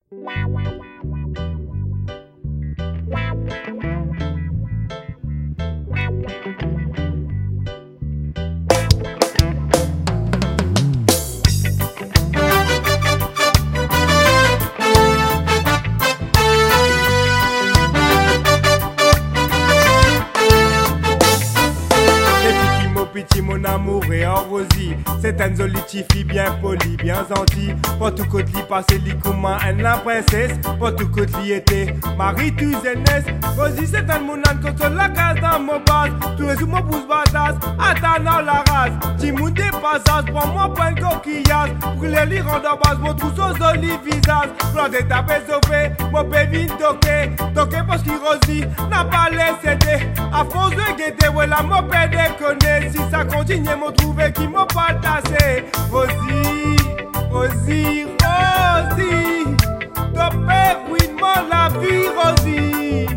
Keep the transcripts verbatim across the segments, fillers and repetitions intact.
Pitié mon amour et en Rosie. C'est une jolie petite fille bien polie, bien gentille. Pour tout côté li passé li comment elle la princesse. Pour tout côté li était Marie tu jeunesse. Rosie c'est un mon âne contre la case dans mon base. Tous les jours mon pouce batasse, attendant la race. Ti moun des passages, prends moi pour un coquillage. Pour les lire en base, mon trousseau joli visage. Planté tapé sauvé, mon bébé toqué. Toqué parce qu'il Rosie n'a pas laissé aider. À force de guetter, voilà mon père déconne. Si ça continue, m'ont trouvé qui m'ont pas tassé. Rosie, Rosie, Rosie, ton père ruine-moi la vie, Rosie.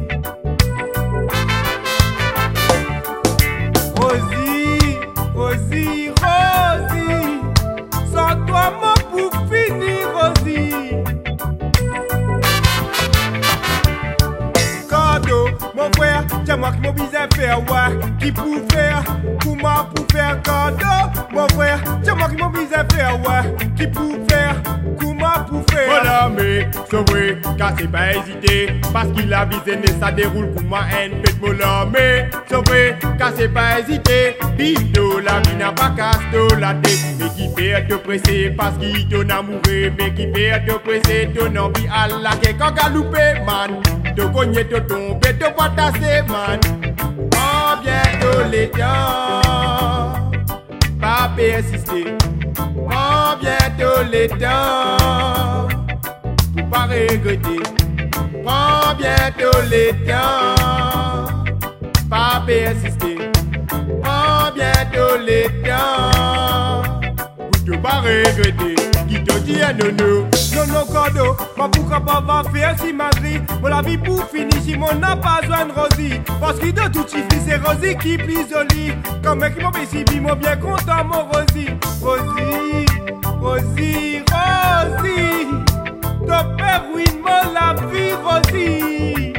Rosie, Rosie, Rosie, sans toi, mon pour finir, Rosie. Cadeau, mon frère, c'est moi qui m'oblige à faire, ouais, qui pour faire. Comment pour faire cadeau, mon frère, c'est moi qui m'oblige à faire, ouais, qui pour faire, comment pour faire. Voilà, mais c'est vrai, car c'est pas hésité, parce qu'il a visé, ça déroule pour moi, un peu de mola, mais c'est vrai, car c'est pas hésité, bito, la vie n'a pas casse la tête, mais qui fait te presser, parce qu'il t'en a mouru, mais qui fait te presser, ton envie à la quai, quand loupé, man, te cogner, te tomber, te pas tasser, man. Oh, bientôt les temps, pas persister. Oh, bientôt les temps, pour pas regretter. Oh, bientôt les temps, pas persister. Oh, bientôt les temps, pour te pas regretter. Qui te dit un nono? Non, non, cadeau, ma pourquoi pas va faire si ma vie. Mon la vie pour finir si mon n'a pas besoin de Rosie. Parce que de tout chiffre, c'est Rosie qui plus jolie. Comme mec qui m'a fait si moi bien content, mon Rosie. Rosie, Rosie, Rosie, ton père ruine-moi la vie, Rosie.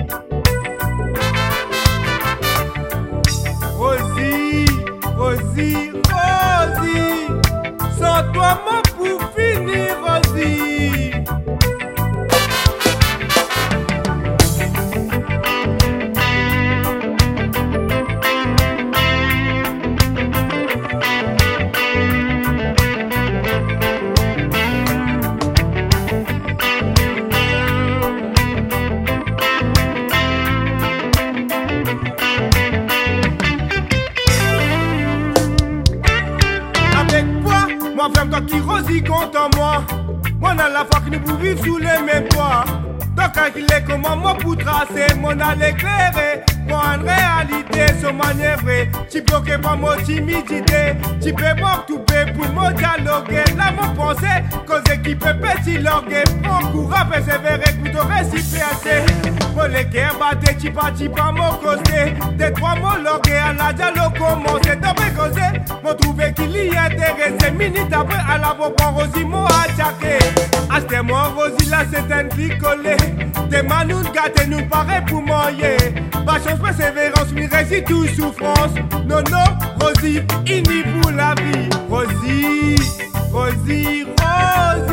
Rosie, Rosie, Rosie, sans toi, mon pour finir, Rosie. Moi, frère, toi qui Rosie compte en moi. Moi, on a la fois que nous pouvons vivre sous les mêmes toits. Donc, quand il est comment moi pour tracer, mon à l'éclairer. Moi, en réalité, ce manœuvre, tu bloquais pas mon timidité. Tu peux pas tout faire pour mon dialoguer. Là, mon pensée, cause équipe petit loguer. Mon courage, persévérer pour te récipier. Mon les guerres battent, tu partis pas mon côté. Des trois mots logués à la dialogue commencé. T'as pas causé, mon trouvé qu'il y intéressé. Minute après, à la voix, Rosie m'a attaqué. Acheter moi, Rosie, là, c'est un picolé. Des manous gâtés, nous paraît pour manger. Patience, persévérance, mi récit tout souffrance. Non, non, Rosie, ini pour la vie. Rosie, Rosie, Rosie.